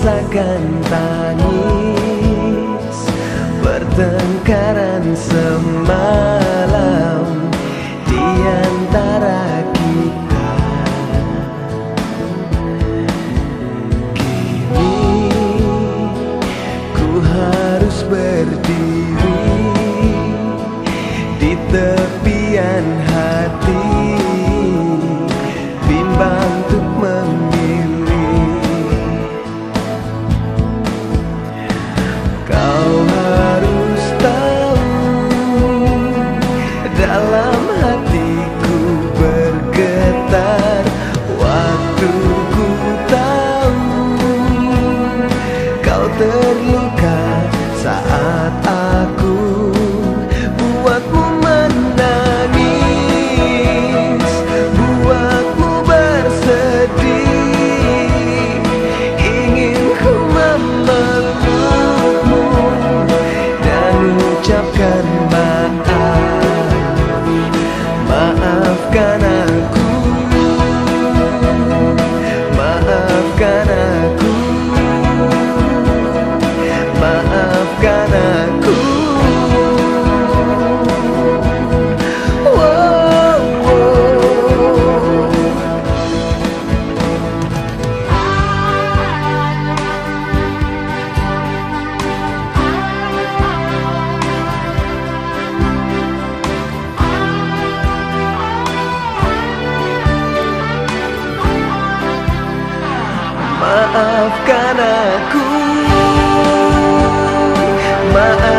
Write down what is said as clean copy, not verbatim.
rasakan tangis pertengkaran semalam di antara kita. Kini ku harus berdiri di tepian hati, bimbang untuk memilih. Kau harus tahu, dalam hatiku bergetar waktu ku tahu kau terluka saat aku buatmu menangis, buatmu bersedih. Ingin ku memelukmu dan ucapkan maaf, maafkan aku, maafkan aku, maafkan aku. Maafkan aku, maafkan